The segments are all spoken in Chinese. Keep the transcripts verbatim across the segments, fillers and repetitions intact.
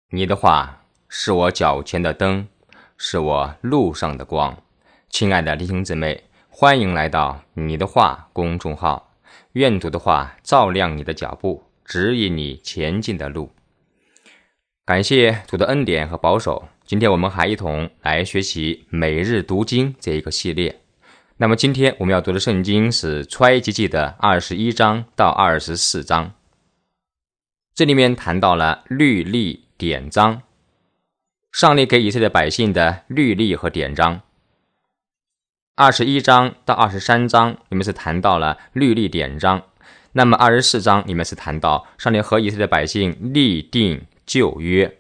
你的话是我脚前的灯，是我路上的光。亲爱的弟兄姊妹，欢迎来到你的话公众号，愿主的话照亮你的脚步，指引你前进的路。感谢主的恩典和保守，今天我们还一同来学习每日读经这一个系列。那么今天我们要读的圣经是出埃及记的二十一章到二十四章，这里面谈到了律例典章，上帝给以色列百姓的律例和典章。二十一章到二十三章里面是谈到了律例典章，那么二十四章里面是谈到上帝和以色列百姓立定旧约。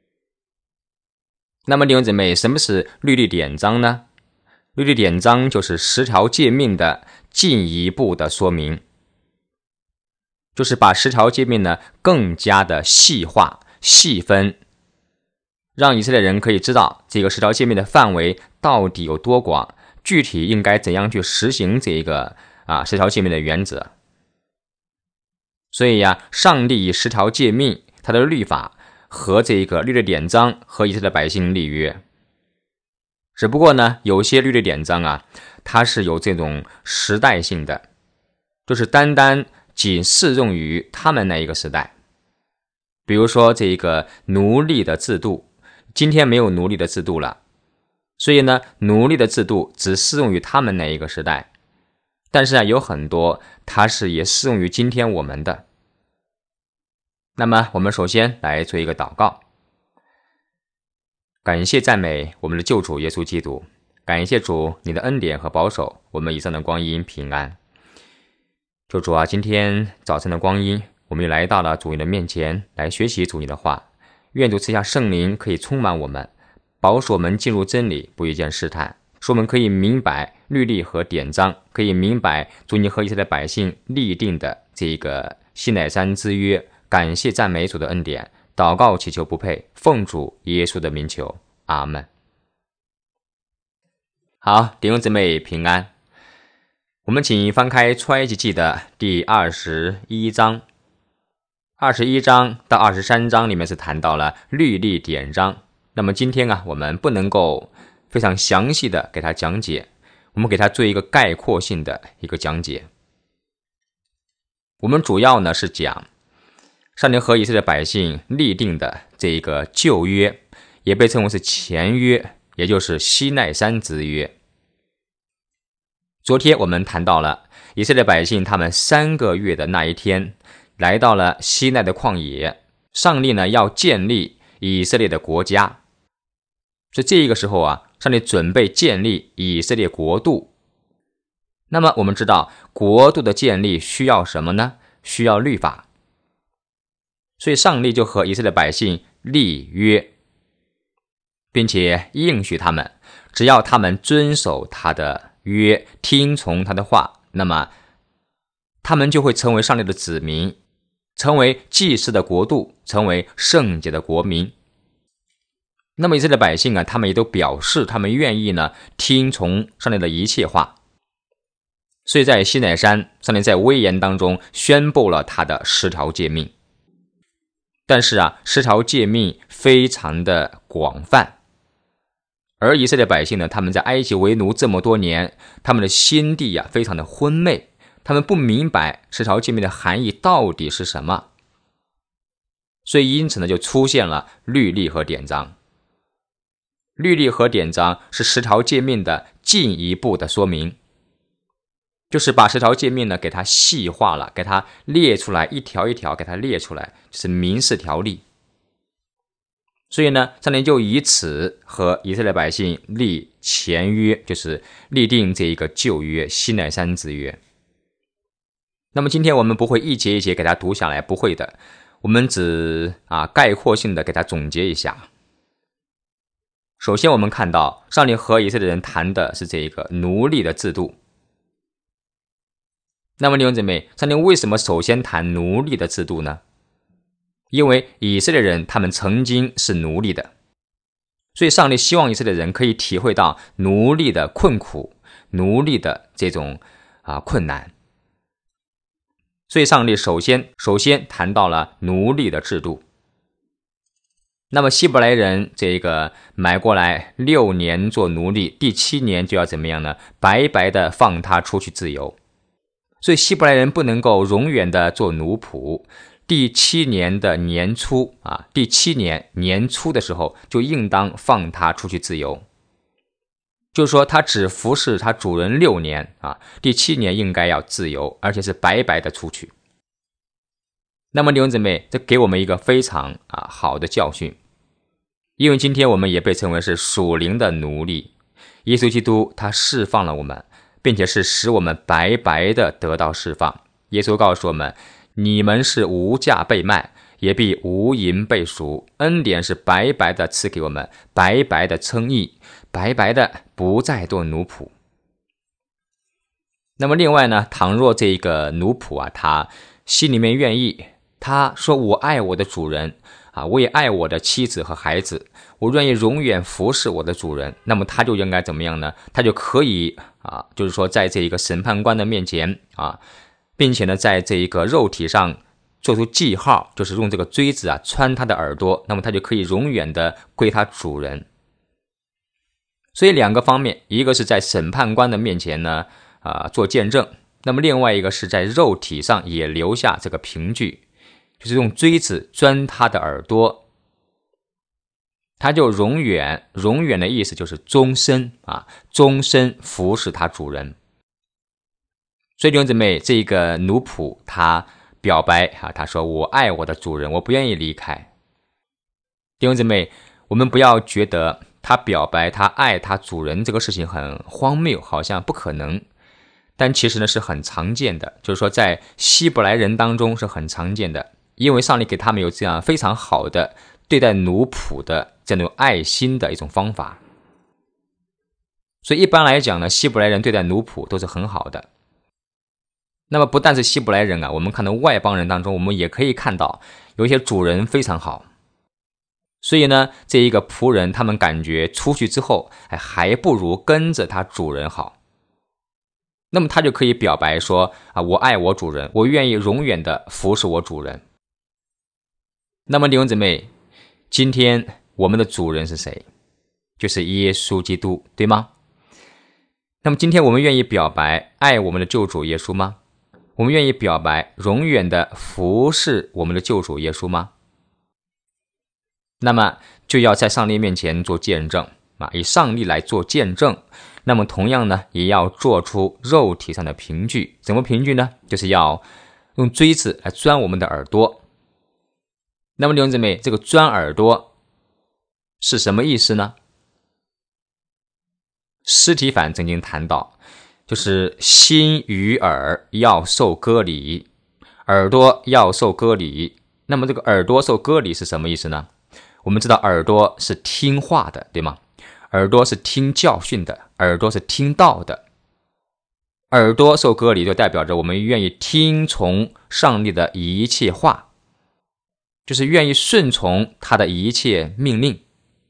那么弟兄姊妹，什么是律例典章呢？律例典章就是十条诫命的进一步的说明，就是把十条诫命呢更加的细化细分，让以色列人可以知道这个十条诫命的范围到底有多广，具体应该怎样去实行这个啊十条诫命的原则。所以呀、啊，上帝以十条诫命他的律法和这个律例典章和以色列百姓立约。只不过呢，有些律例典章啊，它是有这种时代性的，就是单单仅适用于他们那一个时代。比如说这个奴隶的制度，今天没有奴隶的制度了，所以呢，奴隶的制度只适用于他们那一个时代。但是啊，有很多它是也适用于今天我们的。那么我们首先来做一个祷告。感谢赞美我们的救主耶稣基督，感谢主你的恩典和保守，我们以上的光阴平安。救主啊，今天早晨的光阴，我们又来到了主你的面前，来学习主你的话。愿主赐下圣灵可以充满我们，保守我们进入真理，不遇见试探，使我们可以明白律例和典章，可以明白主你和以色列百姓立定的这个西乃山之约。感谢赞美主的恩典，祷告祈求不配，奉主耶稣的名求，阿们。好，弟兄姊妹平安。我们请翻开出埃及记的第二十一章。二十一章到二十三章里面是谈到了律例典章。那么今天啊，我们不能够非常详细的给它讲解，我们给它做一个概括性的一个讲解。我们主要呢是讲上帝和以色列百姓立定的这一个旧约，也被称为是前约，也就是西奈山之约。昨天我们谈到了以色列百姓他们三个月的那一天，来到了西奈的旷野，上帝呢要建立以色列的国家。所以这个时候啊，上帝准备建立以色列国度。那么我们知道国度的建立需要什么呢？需要律法。所以上帝就和以色列百姓立约，并且应许他们，只要他们遵守他的约，听从他的话，那么他们就会成为上帝的子民，成为祭司的国度，成为圣洁的国民。那么以色列百姓啊，他们也都表示他们愿意呢听从上帝的一切话。所以在西乃山，上帝在威严当中宣布了他的十条诫命。但是啊，十条诫命非常的广泛，而以色列百姓呢，他们在埃及为奴这么多年，他们的心地啊非常的昏昧，他们不明白十条诫命的含义到底是什么，所以因此呢，就出现了律例和典章。律例和典章是十条诫命的进一步的说明，就是把十条诫命呢给它细化了，给它列出来，一条一条给它列出来，就是民事条例。所以呢，上帝就以此和以色列百姓立前约，就是立定这一个旧约西乃山之约。那么今天我们不会一节一节给它读下来，不会的，我们只啊概括性的给它总结一下。首先我们看到上帝和以色列人谈的是这一个奴隶的制度。那么弟兄姊妹，上帝为什么首先谈奴隶的制度呢？因为以色列人他们曾经是奴隶的，所以上帝希望以色列人可以体会到奴隶的困苦，奴隶的这种啊困难。所以上帝首先首先谈到了奴隶的制度。 那么希伯来人这个买过来六年做奴隶，第七年就要怎么样呢？白白的放他出去自由。所以希伯来人不能够永远的做奴仆，第七年的年初啊，第七年年初的时候就应当放他出去自由。就是说他只服侍他主人六年啊，第七年应该要自由，而且是白白的出去。那么弟兄姊妹，这给我们一个非常啊好的教训，因为今天我们也被称为是属灵的奴隶，耶稣基督他释放了我们，并且是使我们白白的得到释放。耶稣告诉我们，你们是无价被卖，也必无银被赎，恩典是白白的赐给我们，白白的称义，白白的不再做奴仆。那么另外呢，倘若这个奴仆啊，他心里面愿意，他说我爱我的主人啊，我也爱我的妻子和孩子，我愿意永远服侍我的主人，那么他就应该怎么样呢？他就可以啊，就是说在这一个审判官的面前啊，并且呢，在这一个肉体上做出记号，就是用这个锥子啊穿他的耳朵，那么他就可以永远的归他主人。所以两个方面，一个是在审判官的面前呢啊做见证，那么另外一个是在肉体上也留下这个凭据，就是用锥子钻他的耳朵，他就永远，永远的意思就是终身啊，终身服侍他主人。所以弟兄姊妹，这个奴仆他表白啊，他说我爱我的主人，我不愿意离开。弟兄姊妹，我们不要觉得他表白他爱他主人这个事情很荒谬，好像不可能，但其实呢是很常见的，就是说在希伯来人当中是很常见的，因为上帝给他们有这样非常好的对待奴仆的这种爱心的一种方法。所以一般来讲呢，希伯来人对待奴仆都是很好的。那么不但是希伯来人啊，我们看到外邦人当中，我们也可以看到有一些主人非常好。所以呢，这一个仆人他们感觉出去之后，哎，还不如跟着他主人好。那么他就可以表白说啊，我爱我主人，我愿意永远的服侍我主人。那么弟兄姊妹，今天我们的主人是谁？就是耶稣基督，对吗？那么今天我们愿意表白爱我们的救主耶稣吗？我们愿意表白永远的服侍我们的救主耶稣吗？那么就要在上帝面前做见证啊，以上帝来做见证。那么同样呢，也要做出肉体上的凭据。什么凭据呢？就是要用锥子来钻我们的耳朵。那么弟兄姊妹，这个钻耳朵是什么意思呢？司提反曾经谈到，就是心与耳要受割礼，耳朵要受割礼。那么这个耳朵受割礼是什么意思呢？我们知道耳朵是听话的，对吗？耳朵是听教训的，耳朵是听道的。耳朵受割礼就代表着我们愿意听从上帝的一切话，就是愿意顺从他的一切命令。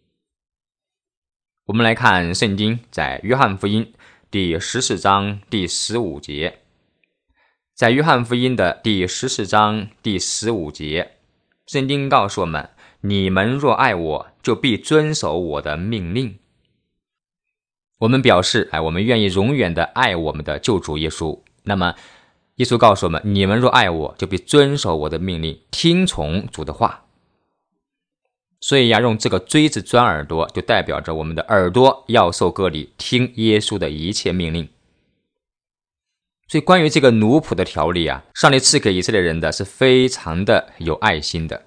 我们来看圣经，在约翰福音第十四章第十五节，在约翰福音的第十四章第十五节，圣经告诉我们，你们若爱我，就必遵守我的命令。我们表示，哎，我们愿意永远的爱我们的救主耶稣。那么耶稣告诉我们，你们若爱我，就必遵守我的命令，听从主的话。所以要用这个锥子钻耳朵，就代表着我们的耳朵要受割礼，听耶稣的一切命令。所以关于这个奴仆的条例啊，上帝赐给以色列人的是非常的有爱心的。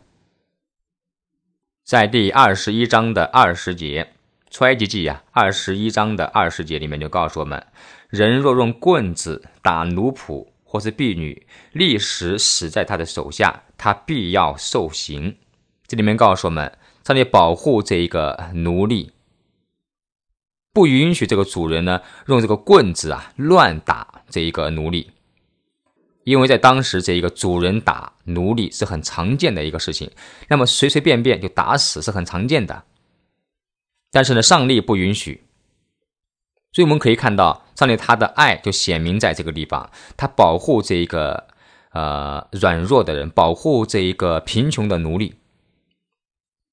在第二十一章的二十节，出埃及记啊，二十一章的二十节里面就告诉我们，人若用棍子打奴仆或是婢女，立时死在他的手下，他必要受刑。这里面告诉我们，上帝保护这一个奴隶，不允许这个主人呢用这个棍子啊乱打这一个奴隶。因为在当时这一个主人打奴隶是很常见的一个事情，那么随随便便就打死是很常见的。但是呢，上帝不允许。所以我们可以看到，上帝他的爱就显明在这个地方，他保护这一个呃软弱的人，保护这一个贫穷的奴隶。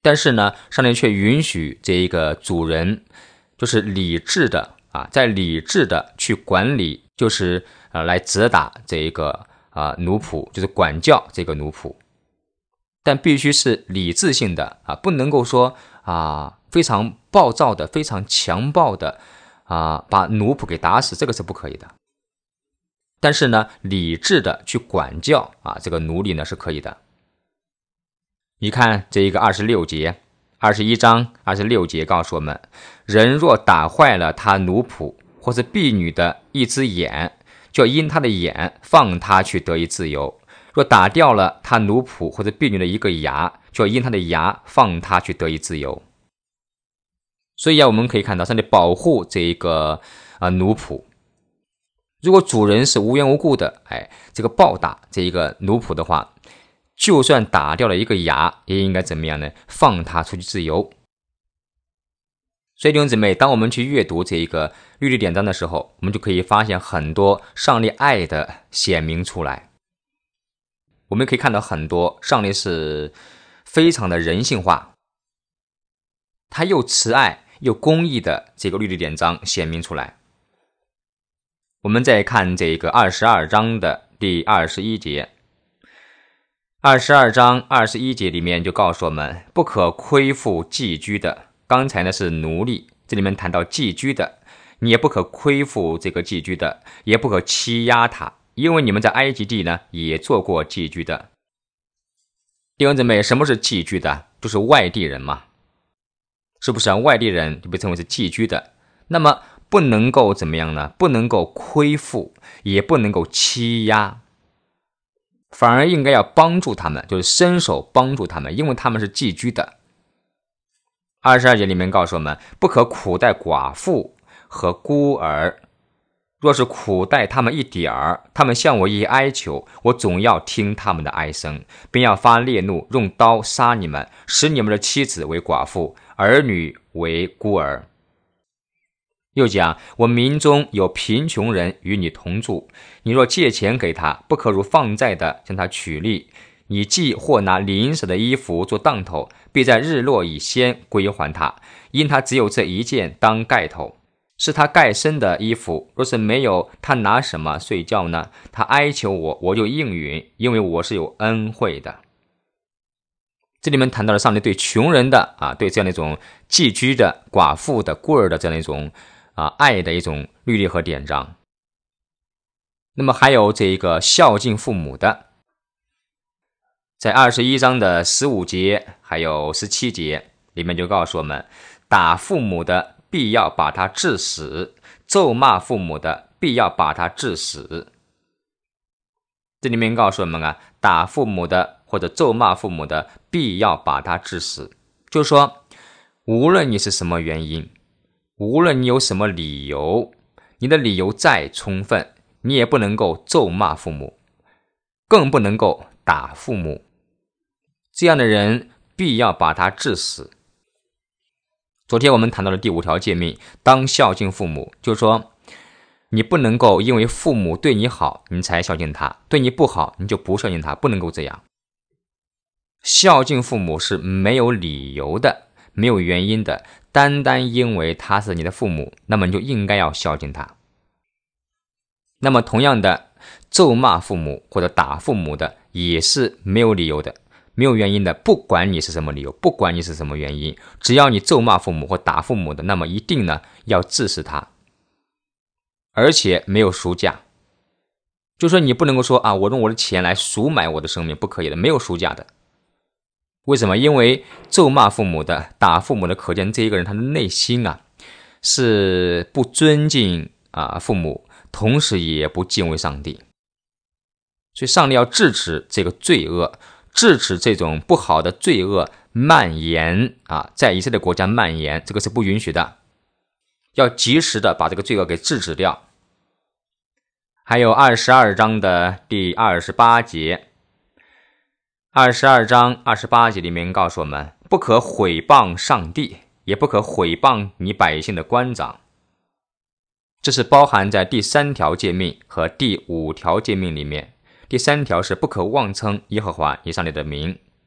但是呢，上帝却允许这一个主人，就是理智的啊，在理智的去管理，就是呃来责打这一个啊奴仆，就是管教这个奴仆，但必须是理智性的啊，不能够说啊非常暴躁的、非常强暴的啊把奴仆给打死，这个是不可以的。但是呢，理智的去管教啊这个奴隶呢是可以的。你看这一个二十六节，二十一章二十六节告诉我们，人若打坏了他奴仆或是婢女的一只眼，就因他的眼放他去得以自由；若打掉了他奴仆或者婢女的一个牙，就因他的牙放他去得以自由。所以啊，我们可以看到上帝保护这一个啊奴仆。如果主人是无缘无故的哎这个暴打这一个奴仆的话，就算打掉了一个牙，也应该怎么样呢？放他出去自由。所以弟兄姊妹，当我们去阅读这一个律例典章的时候，我们就可以发现很多上帝爱的显明出来。我们可以看到很多上帝是非常的人性化，他又慈爱又公义的这个律例典章显明出来。我们再看这个二十二章的第二十一节，二十二章二十一节里面就告诉我们，不可亏负寄居的。刚才呢是奴隶，这里面谈到寄居的，你也不可亏负这个寄居的，也不可欺压他，因为你们在埃及地呢也做过寄居的。弟兄姊妹，什么是寄居的？就是外地人嘛，是不是啊？外地人就被称为是寄居的。那么不能够怎么样呢？不能够亏负，也不能够欺压，反而应该要帮助他们，就是伸手帮助他们，因为他们是寄居的。二十二节里面告诉我们，不可苦待寡妇和孤儿，若是苦待他们一点儿，他们向我一哀求，我总要听他们的哀声，并要发烈怒，用刀杀你们，使你们的妻子为寡妇，儿女为孤儿。又讲，我民中有贫穷人与你同住，你若借钱给他，不可如放债的向他取利。你既或拿临时的衣服做当头，必在日落以先归还他，因他只有这一件当盖头，是他盖身的衣服。若是没有，他拿什么睡觉呢？他哀求我，我就应允，因为我是有恩惠的。这里面谈到了上帝对穷人的啊，对这样的一种寄居的、寡妇的、孤儿的这样的一种啊爱的一种律例和典章。那么还有这一个孝敬父母的，在二十一章的十五节还有十七节里面就告诉我们，打父母的必要把他治死，咒骂父母的必要把他治死。这里面告诉我们啊，打父母的或者咒骂父母的必要把他治死，就是说无论你是什么原因，无论你有什么理由，你的理由再充分，你也不能够咒骂父母，更不能够打父母。这样的人必要把他治死。昨天我们谈到了第五条诫命，当孝敬父母，就是说你不能够因为父母对你好你才孝敬他，对你不好你就不孝敬他，不能够这样。孝敬父母是没有理由的，没有原因的，单单因为他是你的父母，那么你就应该要孝敬他。那么同样的，咒骂父母或者打父母的也是没有理由的，没有原因的，不管你是什么理由，不管你是什么原因，只要你咒骂父母或打父母的，那么一定呢要治死他，而且没有赎价。就说你不能够说啊，我用我的钱来赎买我的生命，不可以的，没有赎价的。为什么？因为咒骂父母的、打父母的，可见这一个人他的内心啊是不尊敬啊父母，同时也不敬畏上帝。所以上帝要制止这个罪恶，制止这种不好的罪恶蔓延啊，在以色列国家蔓延，这个是不允许的，要及时的把这个罪恶给制止掉。还有二十二章的第二十八节，二十二章二十八节里面告诉我们，不可毁谤上帝，也不可毁谤你百姓的官长。这是包含在第三条诫命和第五条诫命里面。第三条是不可妄称耶和华你上帝的名，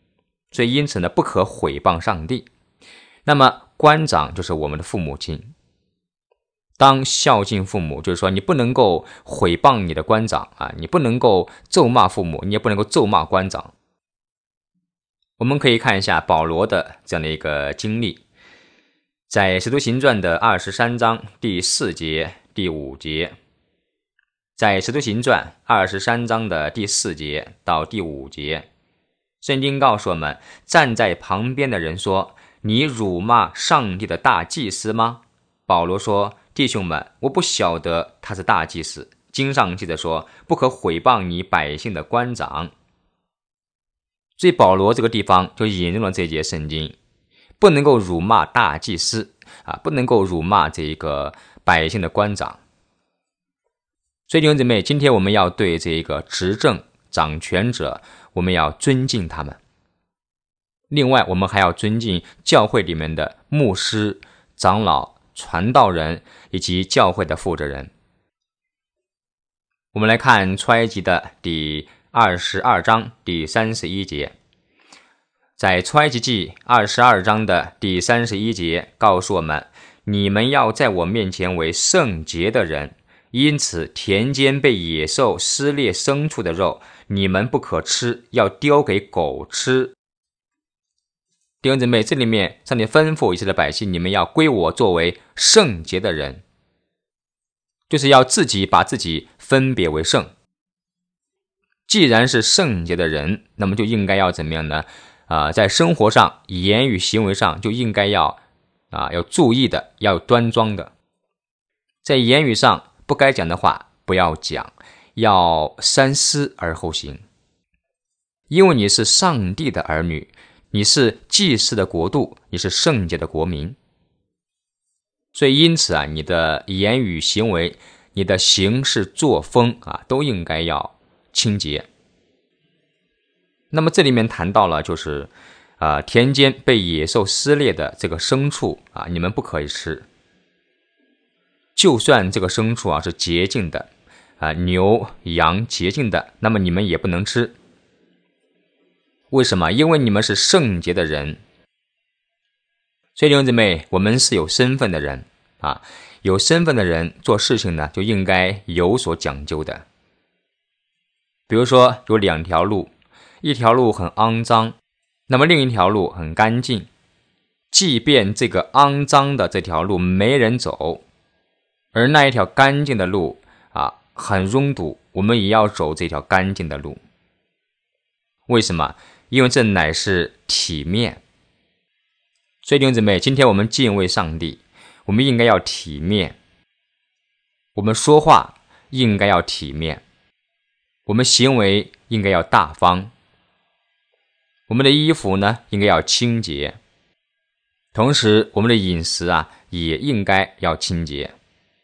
所以因此呢，不可毁谤上帝。那么官长就是我们的父母亲，当孝敬父母，就是说你不能够毁谤你的官长啊，你不能够咒骂父母，你也不能够咒骂官长。我们可以看一下保罗的这样的一个经历，在使徒行传的二十三章第四节、第五节，在使徒行传二十三章的第四节到第五节，圣经告诉我们，站在旁边的人说：“你辱骂上帝的大祭司吗？”保罗说：“弟兄们，我不晓得他是大祭司。经上记着说，不可毁谤你百姓的官长。”所以保罗这个地方就引用了这节圣经，不能够辱骂大祭司啊，不能够辱骂这个百姓的官长。所以弟兄姊妹，今天我们要对这个执政掌权者，我们要尊敬他们。另外，我们还要尊敬教会里面的牧师、长老、传道人以及教会的负责人。我们来看出埃及的第二十二章第三十一节，在出埃及记二十二章的第三十一节告诉我们，你们要在我面前为圣洁的人，因此田间被野兽撕裂牲畜的肉，你们不可吃，要丢给狗吃。弟兄姊妹，这里面上帝吩咐以色列百姓，你们要归我作为圣洁的人，就是要自己把自己分别为圣。既然是圣洁的人，那么就应该要怎么样呢？啊、呃，在生活上、言语行为上就应该要啊、呃、要注意的，要端庄的。在言语上不该讲的话不要讲，要三思而后行。因为你是上帝的儿女，你是祭司的国度，你是圣洁的国民。所以因此啊，你的言语行为，你的行事作风啊，都应该要清洁。那么这里面谈到了就是呃，田间被野兽撕裂的这个牲畜啊，你们不可以吃。就算这个牲畜啊是洁净的啊，牛羊洁净的，那么你们也不能吃。为什么？因为你们是圣洁的人。所以弟兄姊妹，我们是有身份的人啊，有身份的人做事情呢就应该有所讲究的。比如说有两条路，一条路很肮脏，那么另一条路很干净。即便这个肮脏的这条路没人走，而那一条干净的路啊很拥堵，我们也要走这条干净的路。为什么？因为这乃是体面。所以弟兄姊妹，今天我们敬畏上帝，我们应该要体面，我们说话应该要体面，我们行为应该要大方，我们的衣服呢应该要清洁，同时我们的饮食啊也应该要清洁。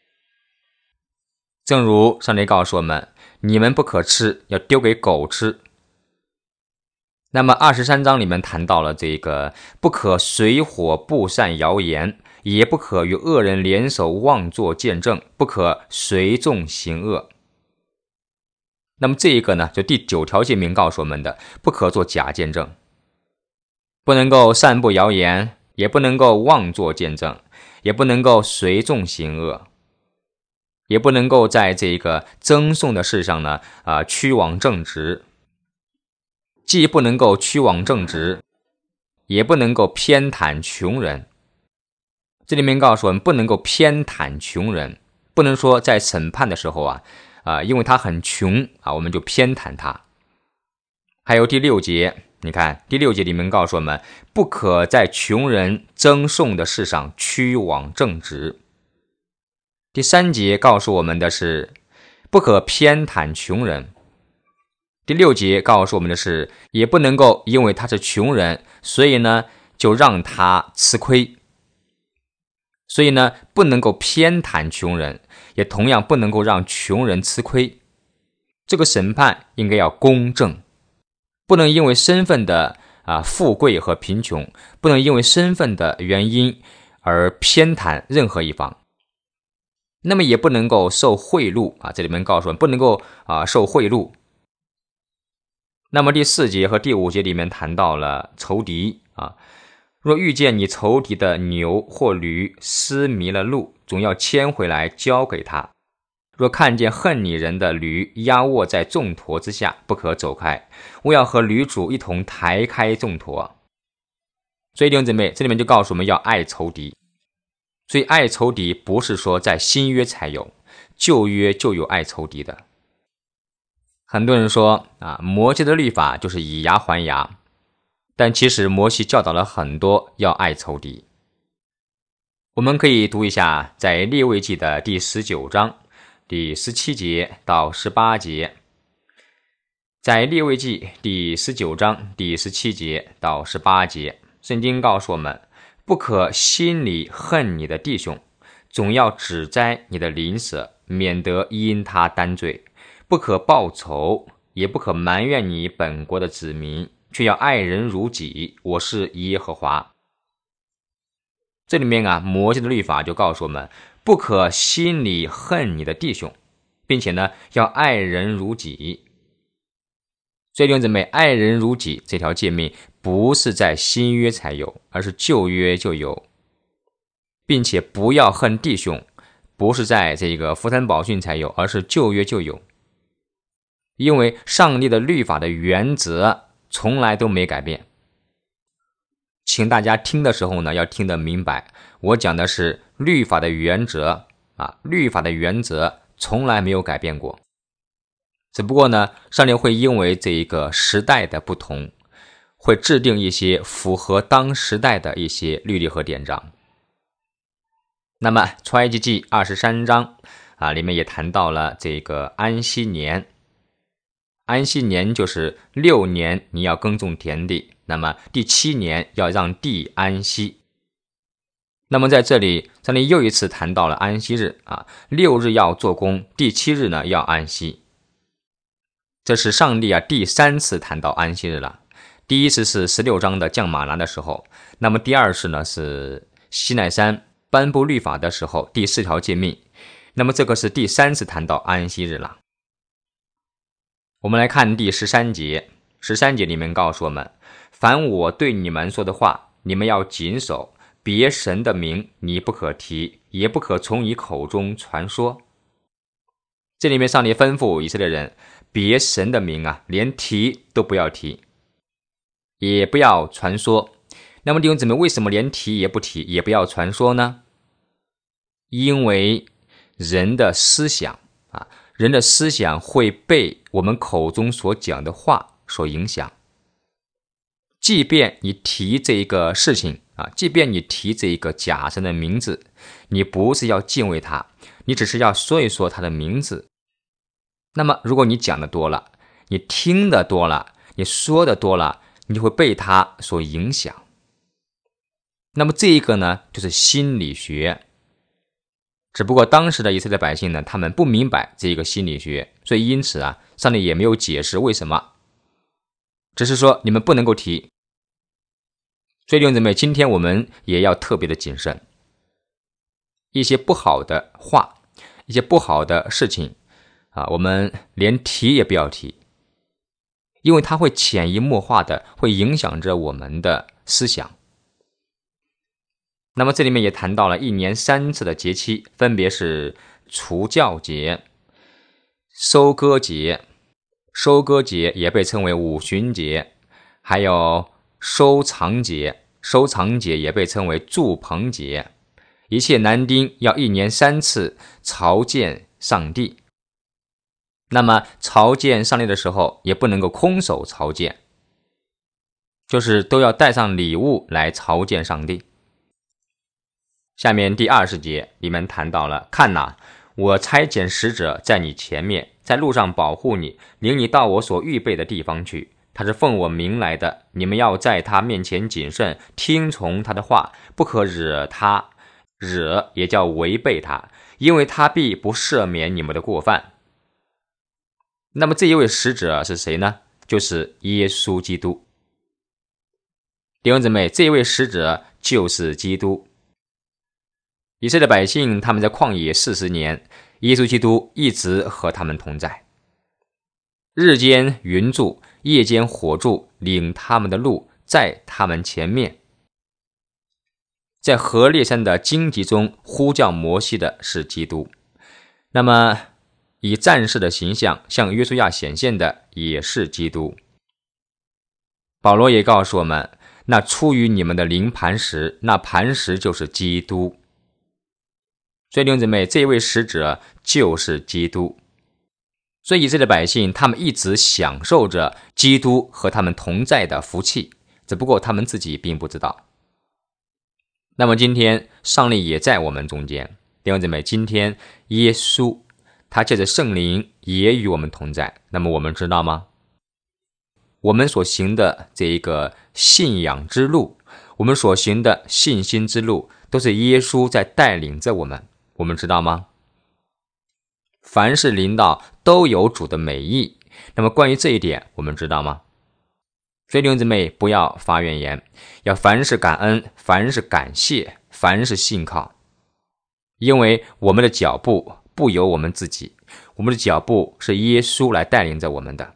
正如上帝告诉我们，你们不可吃，要丢给狗吃。那么二十三章里面谈到了这个不可随火布散谣言，也不可与恶人联手妄作见证，不可随众行恶。那么这一个呢，就第九条诫命告诉我们的，不可做假见证，不能够散布谣言，也不能够妄作见证，也不能够随众行恶，也不能够在这个赠送的事上呢啊屈枉正直。既不能够屈枉正直，也不能够偏袒穷人。这里面告诉我们，不能够偏袒穷人，不能说在审判的时候啊，啊、呃，因为他很穷啊，我们就偏袒他。还有第六节，你看第六节里面告诉我们，不可在穷人赠送的事上屈枉正直。第三节告诉我们的是，不可偏袒穷人。第六节告诉我们的是，也不能够因为他是穷人，所以呢就让他吃亏。所以呢不能够偏袒穷人，也同样不能够让穷人吃亏。这个审判应该要公正，不能因为身份的啊富贵和贫穷，不能因为身份的原因而偏袒任何一方。那么也不能够受贿赂啊，这里面告诉我们不能够啊受贿赂。 那么第四节和第五节里面谈到了仇敌啊，若遇见你仇敌的牛或驴失迷了路，总要牵回来交给他。若看见恨你人的驴压卧在重驮之下，不可走开，我要和驴主一同抬开重驮。所以弟兄姊妹，这里面就告诉我们要爱仇敌。所以爱仇敌不是说在新约才有，旧约就有爱仇敌的。很多人说啊，摩西的律法就是以牙还牙，但其实摩西教导了很多要爱仇敌。我们可以读一下在利未记的第十九章第十七节到十八节，在利未记第十九章第十七节到十八节，圣经告诉我们，不可心里恨你的弟兄，总要指摘你的邻舍，免得因他担罪。不可报仇，也不可埋怨你本国的子民，却要爱人如己，我是耶和华。这里面啊，摩西的律法就告诉我们，不可心里恨你的弟兄，并且呢，要爱人如己。所以弟兄姊妹，爱人如己这条诫命不是在新约才有，而是旧约就有，并且不要恨弟兄，不是在这个福山宝训才有，而是旧约就有。因为上帝的律法的原则从来都没改变。请大家听的时候呢，要听得明白，我讲的是律法的原则啊，律法的原则从来没有改变过。只不过呢，上帝会因为这一个时代的不同，会制定一些符合当时代的一些律例和典章。那么出埃及记二十三章啊，里面也谈到了这个安息年。安息年就是六年你要耕种田地，那么第七年要让地安息。那么在这里上帝又一次谈到了安息日啊，六日要做工，第七日呢要安息。这是上帝啊第三次谈到安息日了。第一次是十六章的降马拿的时候，那么第二次呢是西奈山颁布律法的时候，第四条诫命。那么这个是第三次谈到安息日了。我们来看第十三节，十三节里面告诉我们，凡我对你们说的话，你们要谨守，别神的名你不可提，也不可从你口中传说。这里面上帝吩咐以色列人，别神的名啊，连提都不要提，也不要传说。那么弟兄姊妹，为什么连提也不提，也不要传说呢？因为人的思想啊，人的思想会被我们口中所讲的话所影响。即便你提这个事情啊，即便你提这个假神的名字，你不是要敬畏他，你只是要说一说他的名字。那么如果你讲的多了，你听的多了，你说的多了，你就会被他所影响。那么这一个呢，就是心理学。只不过当时的以色列百姓呢，他们不明白这个心理学，所以因此啊，上帝也没有解释为什么，只是说你们不能够提。所以弟兄姊妹，今天我们也要特别的谨慎，一些不好的话，一些不好的事情啊，我们连提也不要提，因为它会潜移默化的会影响着我们的思想。那么这里面也谈到了一年三次的节期，分别是除酵节、收割节，收割节也被称为五旬节，还有收藏节，收藏节也被称为住棚节。一切男丁要一年三次朝见上帝。那么朝见上帝的时候，也不能够空手朝见，就是都要带上礼物来朝见上帝。下面第二十节里面谈到了，看哪，我差遣使者在你前面，在路上保护你，领你到我所预备的地方去。他是奉我名来的，你们要在他面前谨慎，听从他的话，不可惹他，惹也叫违背他，因为他必不赦免你们的过犯。那么这一位使者是谁呢？就是耶稣基督。弟兄姊妹，这一位使者就是基督。以色列百姓他们在旷野四十年，耶稣基督一直和他们同在，日间云柱， 夜间火柱领他们的路，在他们前面。在何烈山的荆棘中呼叫摩西的是基督，那么以战士的形象向约书亚显现的也是基督。保罗也告诉我们，那出于你们的灵磐石，那磐石就是基督。所以弟兄姊妹，这位使者就是基督。所以以色列百姓他们一直享受着基督和他们同在的福气，只不过他们自己并不知道。那么今天上帝也在我们中间，弟兄姊妹，今天耶稣他借着圣灵也与我们同在。那么我们知道吗？我们所行的这一个信仰之路，我们所行的信心之路，都是耶稣在带领着我们，我们知道吗？凡是临到都有主的美意，那么关于这一点我们知道吗？所以弟兄姊妹，不要发怨言，要凡事感恩，凡事感谢，凡事信靠。因为我们的脚步不由我们自己，我们的脚步是耶稣来带领着我们的。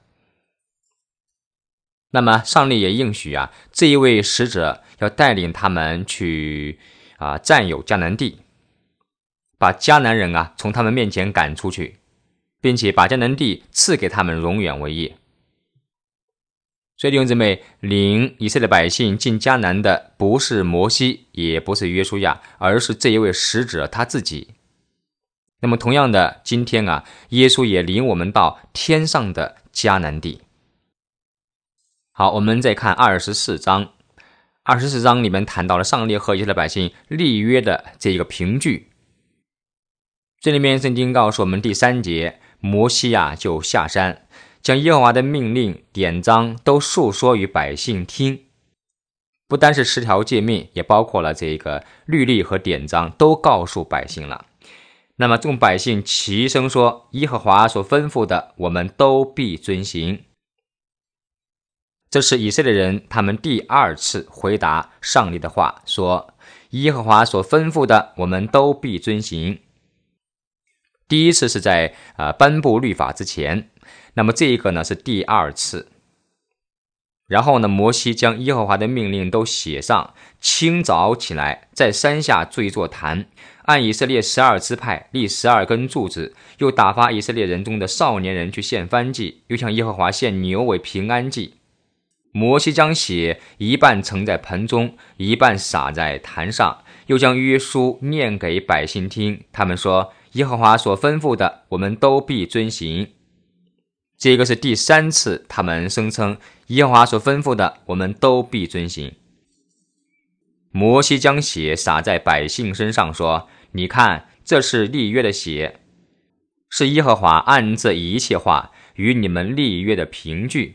那么上帝也应许啊，这一位使者要带领他们去啊占有迦南地，把迦南人啊从他们面前赶出去，并且把迦南地赐给他们永远为业。所以弟兄姊妹，领以色列百姓进迦南的不是摩西，也不是约书亚，而是这一位使者他自己。那么同样的，今天啊，耶稣也领我们到天上的迦南地。好，我们再看二十四章。二十四章里面谈到了上帝和以色列百姓立约的这个凭据。这里面圣经告诉我们第三节，摩西啊就下山，将耶和华的命令典章都述说于百姓听。不单是十条诫命，也包括了这个律例和典章，都告诉百姓了。那么众百姓齐声说，耶和华所吩咐的，我们都必遵行。这是以色列人他们第二次回答上帝的话，说耶和华所吩咐的，我们都必遵行。第一次是在、呃、颁布律法之前，那么这一个呢是第二次。然后呢，摩西将耶和华的命令都写上，清早起来，在山下筑一座坛，按以色列十二支派立十二根柱子，又打发以色列人中的少年人去献燔祭，又向耶和华献牛为平安祭。摩西将血一半盛在盆中，一半洒在坛上，又将约书念给百姓听。他们说，耶和华所吩咐的，我们都必遵行。这个是第三次他们声称耶和华所吩咐的，我们都必遵行。摩西将血洒在百姓身上，说，你看，这是立约的血，是耶和华按这一切话与你们立约的凭据。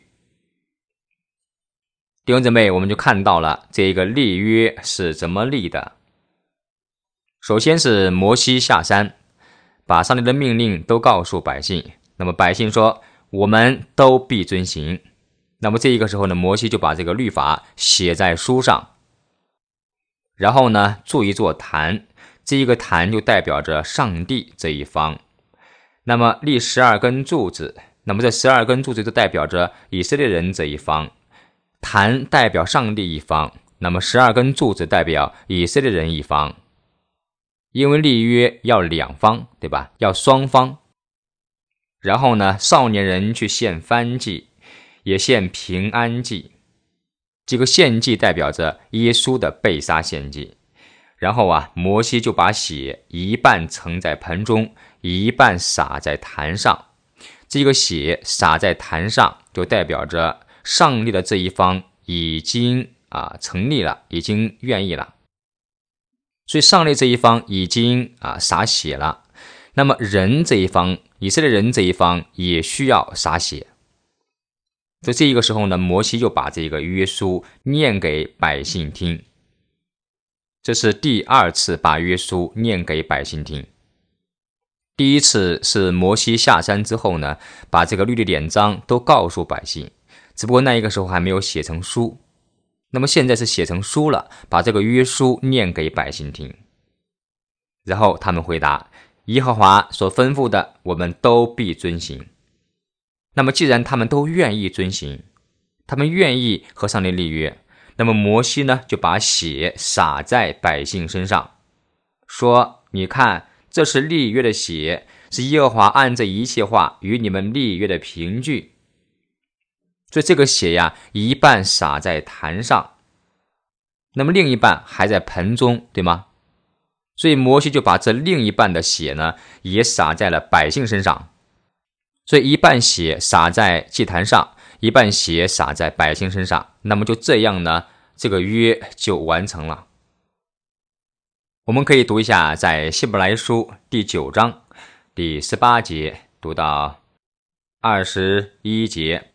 弟兄姊妹，我们就看到了这个立约是怎么立的。首先是摩西下山，把上帝的命令都告诉百姓，那么百姓说，我们都必遵行。那么这一个时候呢，摩西就把这个律法写在书上，然后呢筑一座坛，这一个坛就代表着上帝这一方。那么立十二根柱子，那么这十二根柱子就代表着以色列人这一方，坛代表上帝一方，那么十二根柱子代表以色列人一方。因为立约要两方，对吧？要双方。然后呢，少年人去献燔祭，也献平安祭。这个献祭代表着耶稣的被杀献祭。然后啊，摩西就把血一半盛在盆中，一半洒在坛上。这个血洒在坛上，就代表着上帝的这一方已经啊成立了，已经愿意了。所以上帝这一方已经啊洒血了，那么人这一方，以色列人这一方也需要洒血。在这一个时候呢，摩西就把这个约书念给百姓听。这是第二次把约书念给百姓听。第一次是摩西下山之后呢，把这个律例典章都告诉百姓，只不过那一个时候还没有写成书。那么现在是写成书了，把这个约书念给百姓听。然后他们回答，耶和华所吩咐的，我们都必遵行。那么既然他们都愿意遵行， 他们愿意和上帝立约，那么摩西呢就把血洒在百姓身上，说你看，这是立约的血，是耶和华按这一切话与你们立约的凭据。所以这个血呀，一半洒在坛上，那么另一半还在盆中，对吗？所以摩西就把这另一半的血呢也洒在了百姓身上，所以一半血洒在祭坛上，一半血洒在百姓身上，那么就这样呢，这个约就完成了。我们可以读一下，在希伯来书第九章第十八节读到二十一节。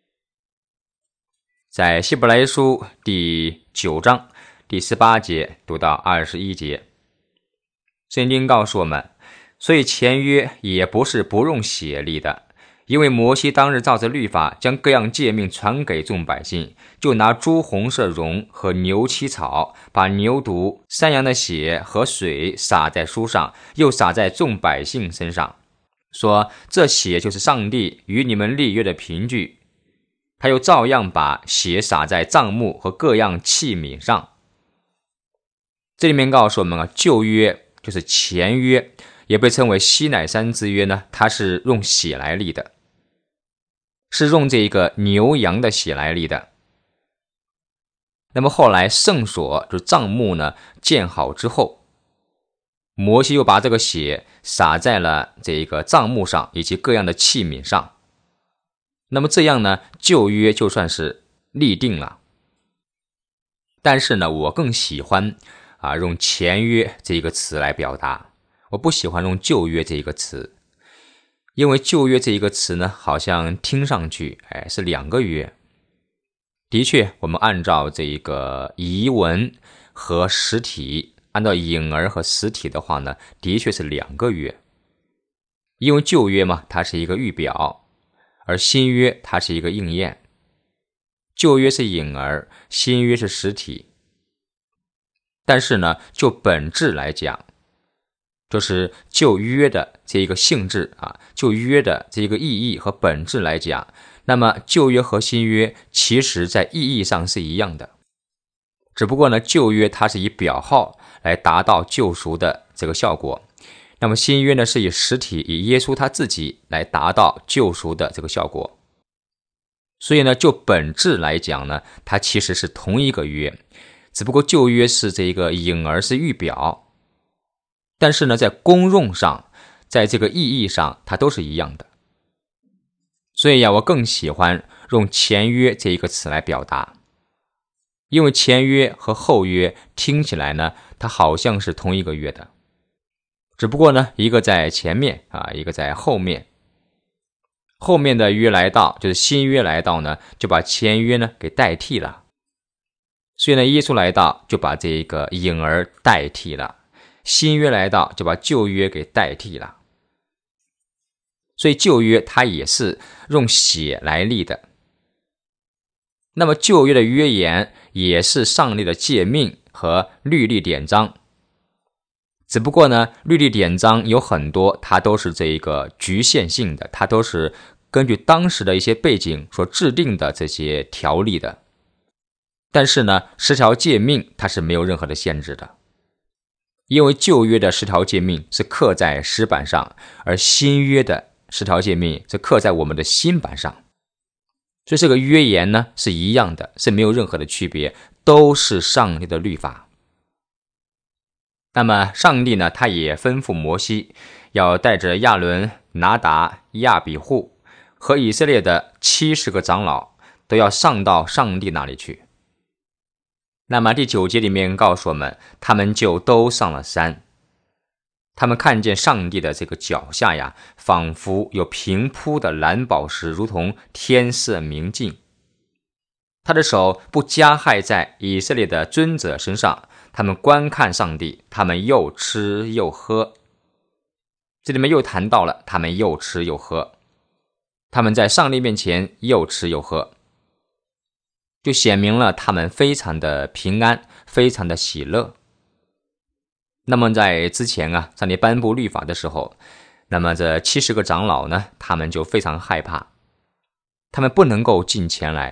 在希伯来书第九章第十八节读到二十一节，圣经告诉我们，所以前约也不是不用血立的，因为摩西当日照着律法将各样诫命传给众百姓，就拿朱红色绒和牛膝草，把牛犊、山羊的血和水洒在书上，又洒在众百姓身上，说这血就是上帝与你们立约的凭据。他又照样把血洒在帐幕和各样器皿上。这里面告诉我们啊，旧约就是前约，也被称为西乃山之约呢，它是用血来立的，是用这个牛羊的血来立的。那么后来圣所就是帐幕呢建好之后，摩西又把这个血洒在了这个帐幕上以及各样的器皿上。那么这样呢，旧约就算是立定了。但是呢，我更喜欢啊用前约这一个词来表达，我不喜欢用旧约这一个词，因为旧约这一个词呢，好像听上去哎是两个约。的确，我们按照这一个遗文和实体，按照影儿和实体的话呢，的确是两个约。因为旧约嘛，它是一个预表，而新约它是一个应验。旧约是影儿，新约是实体。但是呢，就本质来讲，就是就约的这一个性质啊，就约的这一个意义和本质来讲，那么旧约和新约其实在意义上是一样的。只不过呢，旧约它是以表号来达到救赎的这个效果，那么新约呢是以实体，以耶稣他自己来达到救赎的这个效果。所以呢，就本质来讲呢，它其实是同一个约，只不过旧约是这个影儿，是预表，但是呢，在功用上，在这个意义上，它都是一样的。所以呀，我更喜欢用前约这一个词来表达，因为前约和后约听起来呢，它好像是同一个约的。只不过呢，一个在前面啊，一个在后面。后面的约来到，就是新约来到呢，就把前约呢给代替了。所以呢，耶稣来到就把这个影儿代替了，新约来到就把旧约给代替了。所以旧约它也是用血来立的。那么旧约的约言也是上帝的诫命和律例典章。只不过呢，律例典章有很多它都是这一个局限性的，它都是根据当时的一些背景所制定的这些条例的。但是呢，十条诫命它是没有任何的限制的，因为旧约的十条诫命是刻在石板上，而新约的十条诫命是刻在我们的心板上。所以这个约言呢是一样的，是没有任何的区别，都是上帝的律法。那么上帝呢，他也吩咐摩西要带着亚伦、拿达、亚比户和以色列的七十个长老都要上到上帝那里去。那么第九节里面告诉我们，他们就都上了山。他们看见上帝的这个脚下呀，仿佛有平铺的蓝宝石，如同天色明镜。他的手不加害在以色列的尊者身上，他们观看上帝，他们又吃又喝。这里面又谈到了他们又吃又喝，他们在上帝面前又吃又喝，就显明了他们非常的平安，非常的喜乐。那么在之前啊，上帝颁布律法的时候，那么这七十个长老呢，他们就非常害怕，他们不能够进前来。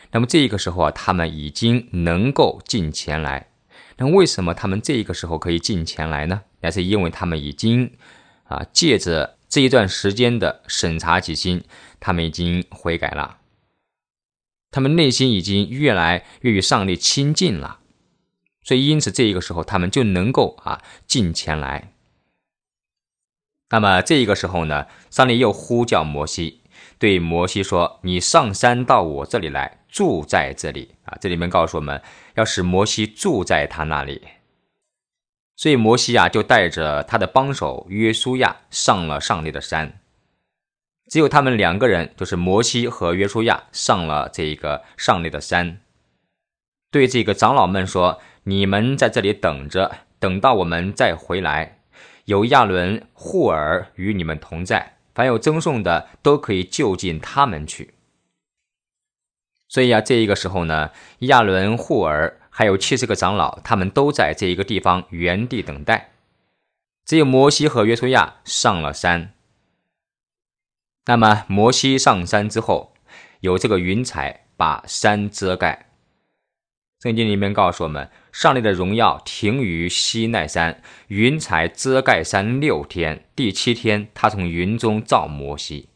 那么这个时候啊，他们已经能够进前来。那为什么他们这个时候可以进前来呢？那是因为他们已经啊，借着这一段时间的审查己心，他们已经悔改了，他们内心已经越来越与上帝亲近了，所以因此这个时候他们就能够啊进前来。那么这个时候呢，上帝又呼叫摩西，对摩西说，你上山到我这里来，住在这里啊。这里面告诉我们要使摩西住在他那里。所以摩西啊就带着他的帮手约书亚上了上帝的山。只有他们两个人，就是摩西和约书亚上了这个上帝的山，对这个长老们说，你们在这里等着，等到我们再回来，有亚伦、户尔与你们同在，凡有赠送的都可以就近他们去。所以啊，这一个时候呢，亚伦、户尔还有七十个长老，他们都在这一个地方原地等待，只有摩西和约书亚上了山。那么摩西上山之后，有这个云彩把山遮盖。圣经里面告诉我们，上帝的荣耀停于西奈山，云彩遮盖山六天，第七天他从云中召摩西。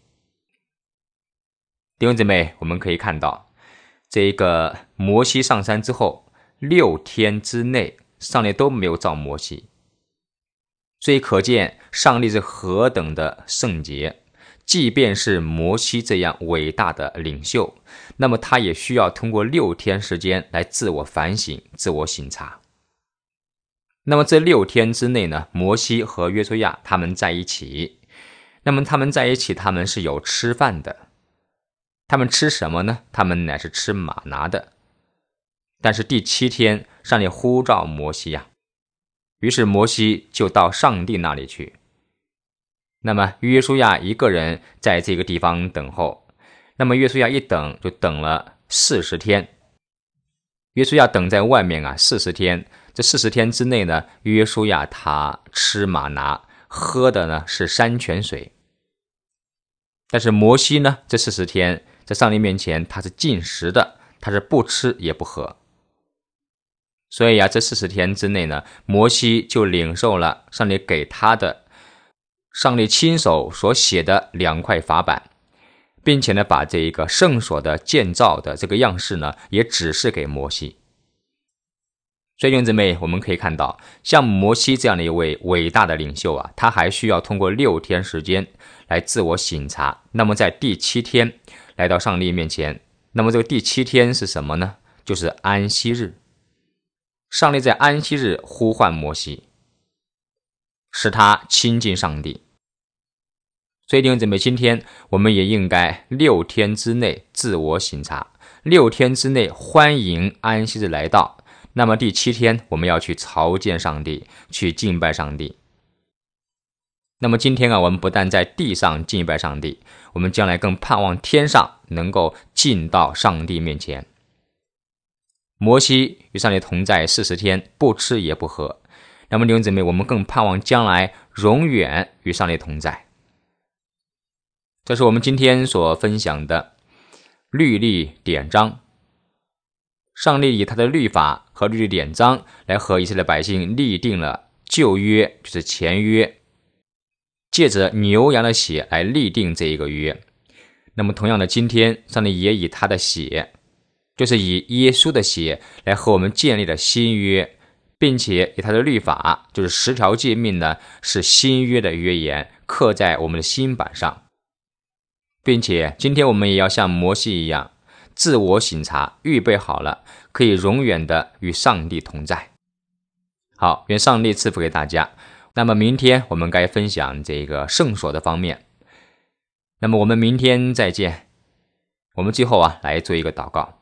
弟兄姊妹，我们可以看到，这个摩西上山之后六天之内，上帝都没有召摩西，所以可见上帝是何等的圣洁。即便是摩西这样伟大的领袖，那么他也需要通过六天时间来自我反省、自我省察。那么这六天之内呢，摩西和约书亚他们在一起，那么他们在一起，他们是有吃饭的。他们吃什么呢？他们乃是吃玛拿的。但是第七天，上帝呼召摩西呀，于是摩西就到上帝那里去。那么约书亚一个人在这个地方等候，那么约书亚一等就等了四十天。约书亚等在外面啊四十天，这四十天之内呢，约书亚他吃玛拿，喝的呢是山泉水。但是摩西呢，这四十天在上帝面前他是禁食的，他是不吃也不喝。所以啊，这四十天之内呢，摩西就领受了上帝给他的上帝亲手所写的两块法板，并且呢，把这一个圣所的建造的这个样式呢，也指示给摩西。所以弟兄姊妹，我们可以看到，像摩西这样的一位伟大的领袖啊，他还需要通过六天时间来自我省察。那么在第七天来到上帝面前，那么这个第七天是什么呢？就是安息日。上帝在安息日呼唤摩西，使他亲近上帝。所以弟兄姊妹，今天我们也应该六天之内自我省察，六天之内欢迎安息日来到。那么第七天我们要去朝见上帝，去敬拜上帝。那么今天啊，我们不但在地上敬拜上帝，我们将来更盼望天上能够进到上帝面前。摩西与上帝同在四十天，不吃也不喝。那么弟兄姊妹，我们更盼望将来永远与上帝同在。这是我们今天所分享的律例典章。上帝以他的律法和律例典章来和以色列百姓立定了旧约，就是前约，借着牛羊的血来立定这一个约。那么同样的，今天上帝也以他的血，就是以耶稣的血来和我们建立了新约，并且以他的律法，就是十条诫命呢，是新约的约言，刻在我们的心板上。并且今天我们也要像摩西一样自我省察，预备好了可以永远的与上帝同在。好，愿上帝赐福给大家。那么明天我们该分享这个圣所的方面。那么我们明天再见。我们最后啊来做一个祷告。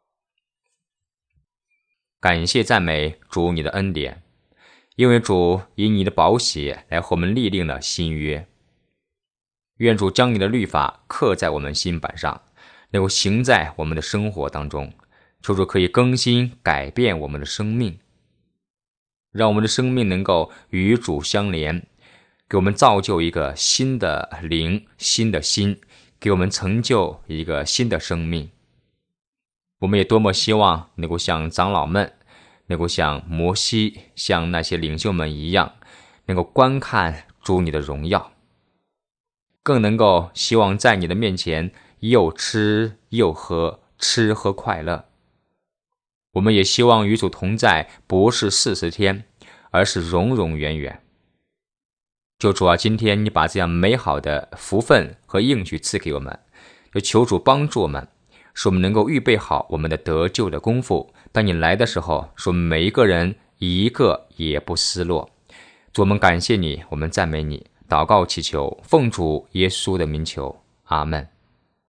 感谢赞美主你的恩典，因为主以你的宝血来和我们立定了新约。愿主将你的律法刻在我们心板上，能够行在我们的生活当中。求主可以更新改变我们的生命，让我们的生命能够与主相连，给我们造就一个新的灵、新的心，给我们成就一个新的生命。 我们也多么希望能够像长老们，能够像摩西，像那些领袖们一样，能够观看主你的荣耀，更能够希望在你的面前又吃又喝，吃喝快乐。我们也希望与主同在，不是四十天，而是永永远远。就主啊，今天你把这样美好的福分和应许赐给我们，就求主帮助我们，使我们能够预备好我们的得救的功夫，当你来的时候，使我们每一个人一个也不失落。主，我们感谢你，我们赞美你，祷告祈求，奉主耶稣的名求，阿们。